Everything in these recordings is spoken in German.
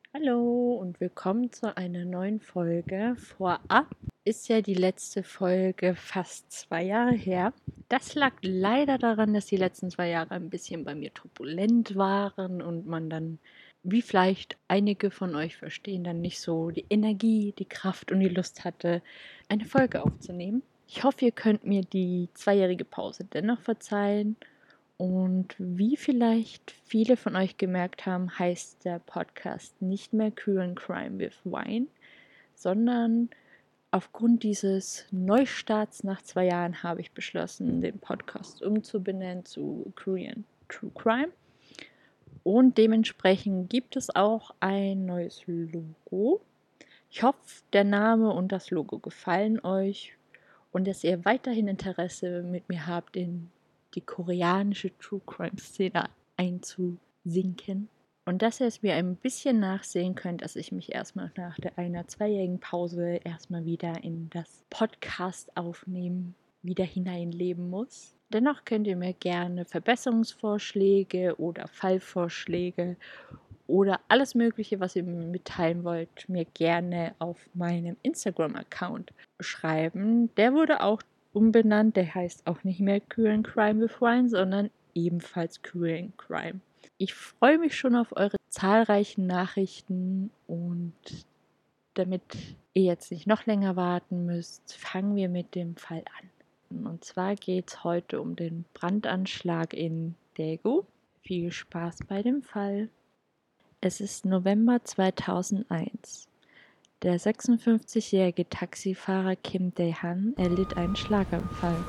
Hallo und willkommen zu einer neuen Folge. Vorab ist ja die letzte Folge fast 2 Jahre her. Das lag leider daran, dass die letzten 2 Jahre ein bisschen bei mir turbulent waren und man dann, wie vielleicht einige von euch verstehen, dann nicht so die Energie, die Kraft und die Lust hatte, eine Folge aufzunehmen. Ich hoffe, ihr könnt mir die 2-jährige Pause dennoch verzeihen. Und wie vielleicht viele von euch gemerkt haben, heißt der Podcast nicht mehr Queer and Crime with Wine, sondern aufgrund dieses Neustarts nach 2 Jahren habe ich beschlossen, den Podcast umzubenennen zu Queer and True Crime. Und dementsprechend gibt es auch ein neues Logo. Ich hoffe, der Name und das Logo gefallen euch und dass ihr weiterhin Interesse mit mir habt, in die koreanische True Crime Szene einzusinken. Und dass ihr es mir ein bisschen nachsehen könnt, dass ich mich erstmal nach einer 2-jährigen Pause erstmal wieder in das Podcast aufnehmen, wieder hineinleben muss. Dennoch könnt ihr mir gerne Verbesserungsvorschläge oder Fallvorschläge oder alles Mögliche, was ihr mir mitteilen wollt, mir gerne auf meinem Instagram-Account schreiben. Der wurde auch umbenannt. Der heißt auch nicht mehr Queer and Crime with Wine, sondern ebenfalls Queer and Crime. Ich freue mich schon auf eure zahlreichen Nachrichten und damit ihr jetzt nicht noch länger warten müsst, fangen wir mit dem Fall an. Und zwar geht es heute um den Brandanschlag in Daegu. Viel Spaß bei dem Fall. Es ist November 2001. Der 56-jährige Taxifahrer Kim Dae-han erlitt einen Schlaganfall.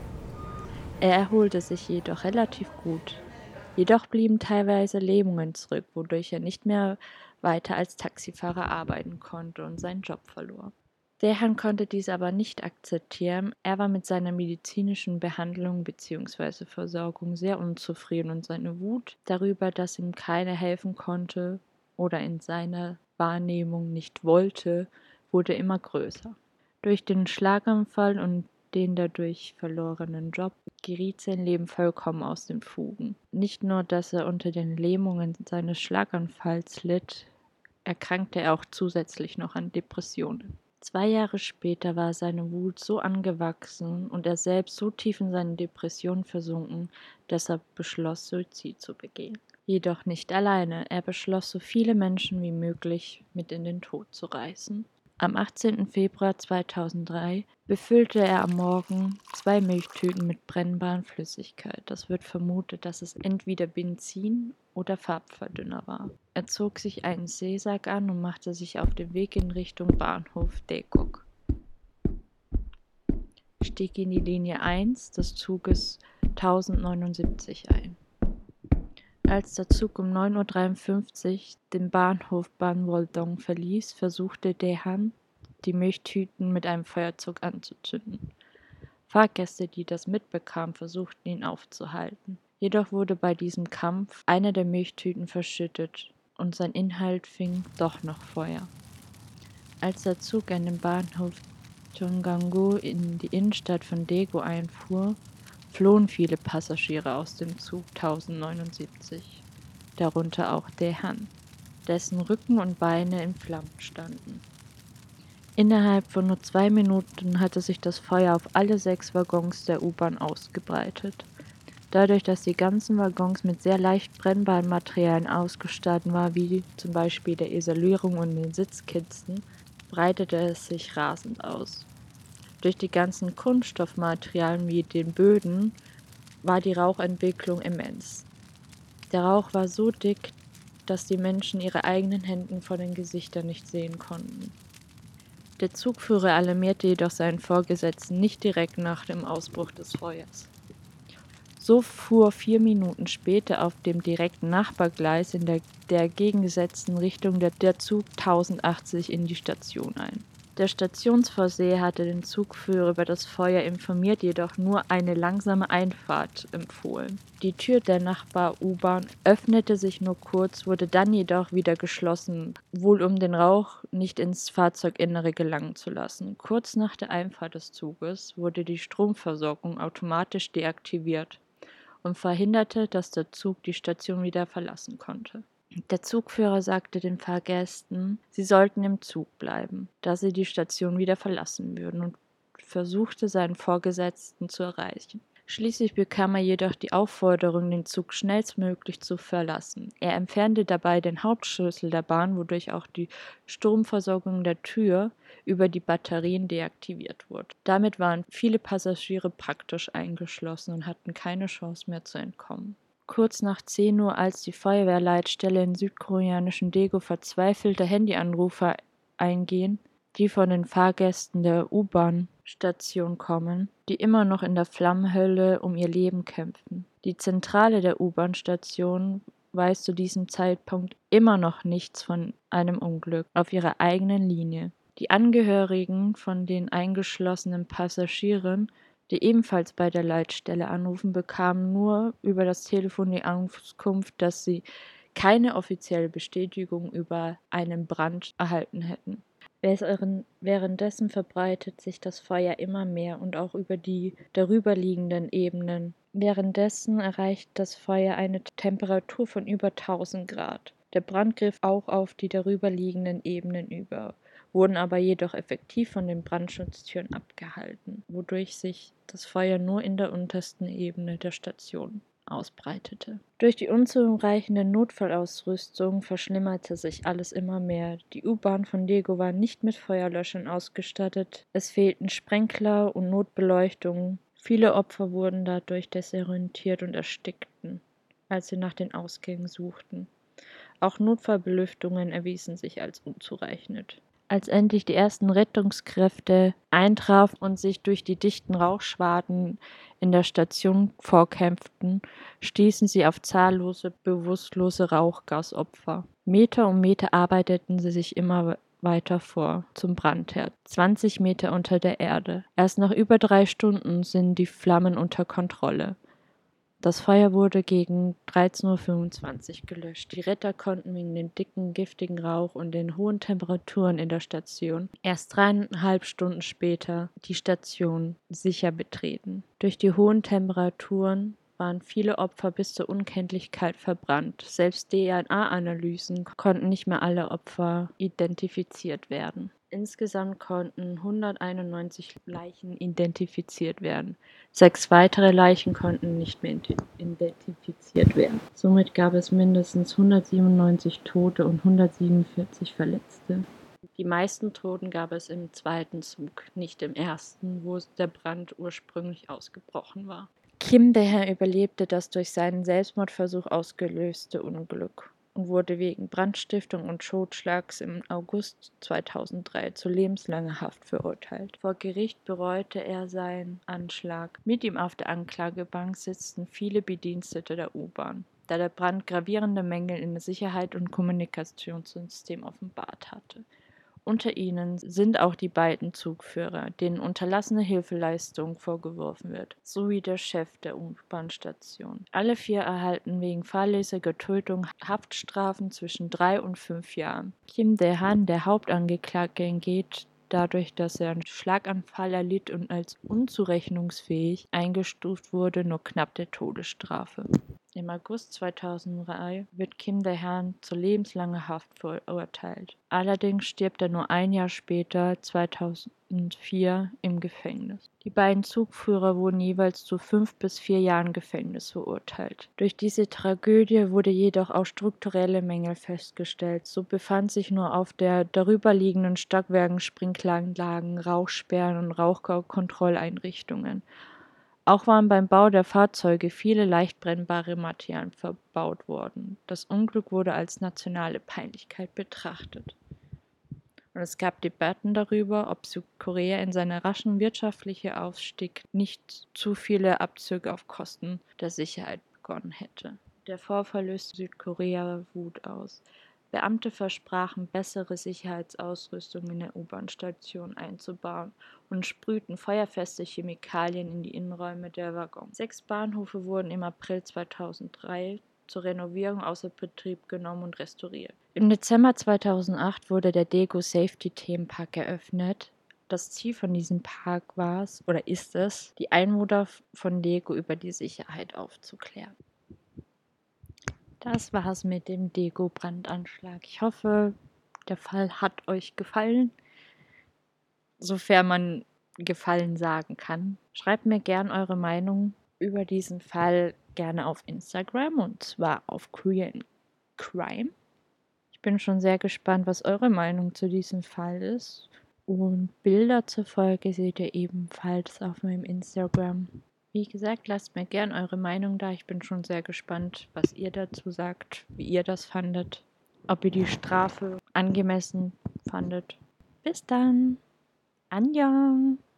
Er erholte sich jedoch relativ gut. Jedoch blieben teilweise Lähmungen zurück, wodurch er nicht mehr weiter als Taxifahrer arbeiten konnte und seinen Job verlor. Dae-han konnte dies aber nicht akzeptieren. Er war mit seiner medizinischen Behandlung bzw. Versorgung sehr unzufrieden und seine Wut darüber, dass ihm keiner helfen konnte oder in seiner Wahrnehmung nicht wollte, wurde immer größer. Durch den Schlaganfall und den dadurch verlorenen Job geriet sein Leben vollkommen aus den Fugen. Nicht nur, dass er unter den Lähmungen seines Schlaganfalls litt, erkrankte er auch zusätzlich noch an Depressionen. 2 Jahre später war seine Wut so angewachsen und er selbst so tief in seine Depression versunken, dass er beschloss, Suizid zu begehen. Jedoch nicht alleine, er beschloss, so viele Menschen wie möglich mit in den Tod zu reißen. Am 18. Februar 2003 befüllte er am Morgen 2 Milchtüten mit brennbarer Flüssigkeit. Es wird vermutet, dass es entweder Benzin oder Farbverdünner war. Er zog sich einen Seesack an und machte sich auf den Weg in Richtung Bahnhof Daeguk. Stieg in die Linie 1 des Zuges 1079 ein. Als der Zug um 9:53 Uhr den Bahnhof Banwol-dong verließ, versuchte Dae-han, die Milchtüten mit einem Feuerzeug anzuzünden. Fahrgäste, die das mitbekamen, versuchten ihn aufzuhalten. Jedoch wurde bei diesem Kampf eine der Milchtüten verschüttet und sein Inhalt fing doch noch Feuer. Als der Zug an den Bahnhof Cheonggang-gu in die Innenstadt von Daegu einfuhr, flohen viele Passagiere aus dem Zug 1079, darunter auch Dae-han, dessen Rücken und Beine in Flammen standen. Innerhalb von nur 2 Minuten hatte sich das Feuer auf alle 6 Waggons der U-Bahn ausgebreitet. Dadurch, dass die ganzen Waggons mit sehr leicht brennbaren Materialien ausgestattet waren, wie zum Beispiel der Isolierung und den Sitzkissen, breitete es sich rasend aus. Durch die ganzen Kunststoffmaterialien wie den Böden war die Rauchentwicklung immens. Der Rauch war so dick, dass die Menschen ihre eigenen Hände vor den Gesichtern nicht sehen konnten. Der Zugführer alarmierte jedoch seinen Vorgesetzten nicht direkt nach dem Ausbruch des Feuers. So fuhr 4 Minuten später auf dem direkten Nachbargleis in der entgegengesetzten Richtung der Zug 1080 in die Station ein. Der Stationsvorsteher hatte den Zugführer über das Feuer informiert, jedoch nur eine langsame Einfahrt empfohlen. Die Tür der Nachbar-U-Bahn öffnete sich nur kurz, wurde dann jedoch wieder geschlossen, wohl um den Rauch nicht ins Fahrzeuginnere gelangen zu lassen. Kurz nach der Einfahrt des Zuges wurde die Stromversorgung automatisch deaktiviert und verhinderte, dass der Zug die Station wieder verlassen konnte. Der Zugführer sagte den Fahrgästen, sie sollten im Zug bleiben, da sie die Station wieder verlassen würden, und versuchte, seinen Vorgesetzten zu erreichen. Schließlich bekam er jedoch die Aufforderung, den Zug schnellstmöglich zu verlassen. Er entfernte dabei den Hauptschlüssel der Bahn, wodurch auch die Stromversorgung der Tür über die Batterien deaktiviert wurde. Damit waren viele Passagiere praktisch eingeschlossen und hatten keine Chance mehr zu entkommen. Kurz nach 10 Uhr, als die Feuerwehrleitstelle in südkoreanischen Daegu verzweifelte Handyanrufe eingehen, die von den Fahrgästen der U-Bahn-Station kommen, die immer noch in der Flammenhölle um ihr Leben kämpfen. Die Zentrale der U-Bahn-Station weiß zu diesem Zeitpunkt immer noch nichts von einem Unglück auf ihrer eigenen Linie. Die Angehörigen von den eingeschlossenen Passagieren, die ebenfalls bei der Leitstelle anrufen, bekamen nur über das Telefon die Auskunft, dass sie keine offizielle Bestätigung über einen Brand erhalten hätten. Währenddessen verbreitet sich das Feuer immer mehr und auch über die darüberliegenden Ebenen. Währenddessen erreicht das Feuer eine Temperatur von über 1000 Grad. Der Brand griff auch auf die darüberliegenden Ebenen über, wurden aber jedoch effektiv von den Brandschutztüren abgehalten, wodurch sich das Feuer nur in der untersten Ebene der Station ausbreitete. Durch die unzureichende Notfallausrüstung verschlimmerte sich alles immer mehr. Die U-Bahn von Daegu war nicht mit Feuerlöschern ausgestattet, es fehlten Sprenkler und Notbeleuchtung. Viele Opfer wurden dadurch desorientiert und erstickten, als sie nach den Ausgängen suchten. Auch Notfallbelüftungen erwiesen sich als unzureichend. Als endlich die ersten Rettungskräfte eintrafen und sich durch die dichten Rauchschwaden in der Station vorkämpften, stießen sie auf zahllose, bewusstlose Rauchgasopfer. Meter um Meter arbeiteten sie sich immer weiter vor zum Brandherd, 20 Meter unter der Erde. Erst nach über 3 Stunden sind die Flammen unter Kontrolle. Das Feuer wurde gegen 13:25 Uhr gelöscht. Die Retter konnten wegen dem dicken, giftigen Rauch und den hohen Temperaturen in der Station erst 3,5 Stunden später die Station sicher betreten. Durch die hohen Temperaturen waren viele Opfer bis zur Unkenntlichkeit verbrannt. Selbst DNA-Analysen konnten nicht mehr alle Opfer identifiziert werden. Insgesamt konnten 191 Leichen identifiziert werden. 6 weitere Leichen konnten nicht mehr identifiziert werden. Somit gab es mindestens 197 Tote und 147 Verletzte. Die meisten Toten gab es im zweiten Zug, nicht im ersten, wo der Brand ursprünglich ausgebrochen war. Kim Dae-han überlebte das durch seinen Selbstmordversuch ausgelöste Unglück und wurde wegen Brandstiftung und Totschlags im August 2003 zu lebenslanger Haft verurteilt. Vor Gericht bereute er seinen Anschlag. Mit ihm auf der Anklagebank sitzten viele Bedienstete der U-Bahn, da der Brand gravierende Mängel in der Sicherheit und Kommunikationssystem offenbart hatte. Unter ihnen sind auch die beiden Zugführer, denen unterlassene Hilfeleistung vorgeworfen wird, sowie der Chef der U-Bahn-Station. Alle 4 erhalten wegen fahrlässiger Tötung Haftstrafen zwischen 3 und 5 Jahren. Kim Dae-han, der Hauptangeklagte, geht dadurch, dass er einen Schlaganfall erlitt und als unzurechnungsfähig eingestuft wurde, nur knapp der Todesstrafe. Im August 2003 wird Kim Dae-han zu lebenslanger Haft verurteilt. Allerdings stirbt er nur ein Jahr später, 2004, im Gefängnis. Die beiden Zugführer wurden jeweils zu 5 bis 4 Jahren Gefängnis verurteilt. Durch diese Tragödie wurde jedoch auch strukturelle Mängel festgestellt. So befand sich nur auf der darüberliegenden Stockwerken Sprinkleranlagen, Rauchsperren und Rauchkontrolleinrichtungen. Auch waren beim Bau der Fahrzeuge viele leicht brennbare Materialien verbaut worden. Das Unglück wurde als nationale Peinlichkeit betrachtet. Und es gab Debatten darüber, ob Südkorea in seiner raschen wirtschaftlichen Aufstieg nicht zu viele Abzüge auf Kosten der Sicherheit begonnen hätte. Der Vorfall löste Südkorea Wut aus. Beamte versprachen, bessere Sicherheitsausrüstung in der U-Bahn-Station einzubauen und sprühten feuerfeste Chemikalien in die Innenräume der Waggons. 6 Bahnhöfe wurden im April 2003 zur Renovierung außer Betrieb genommen und restauriert. Im Dezember 2008 wurde der Daegu Safety Themenpark eröffnet. Das Ziel von diesem Park war es, oder ist es, die Einwohner von Daegu über die Sicherheit aufzuklären. Das war's mit dem Deko-Brandanschlag. Ich hoffe, der Fall hat euch gefallen, sofern man Gefallen sagen kann. Schreibt mir gern eure Meinung über diesen Fall gerne auf Instagram, und zwar auf Queer in Crime. Ich bin schon sehr gespannt, was eure Meinung zu diesem Fall ist. Und Bilder zur Folge seht ihr ebenfalls auf meinem Instagram. Wie gesagt, lasst mir gern eure Meinung da. Ich bin schon sehr gespannt, was ihr dazu sagt, wie ihr das fandet, ob ihr die Strafe angemessen fandet. Bis dann. Annyeong.